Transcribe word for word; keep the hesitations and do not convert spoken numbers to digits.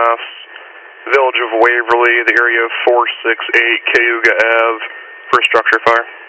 Mass, Village of Waverly, the area of four six eight Cayuga Ave, for a structure fire.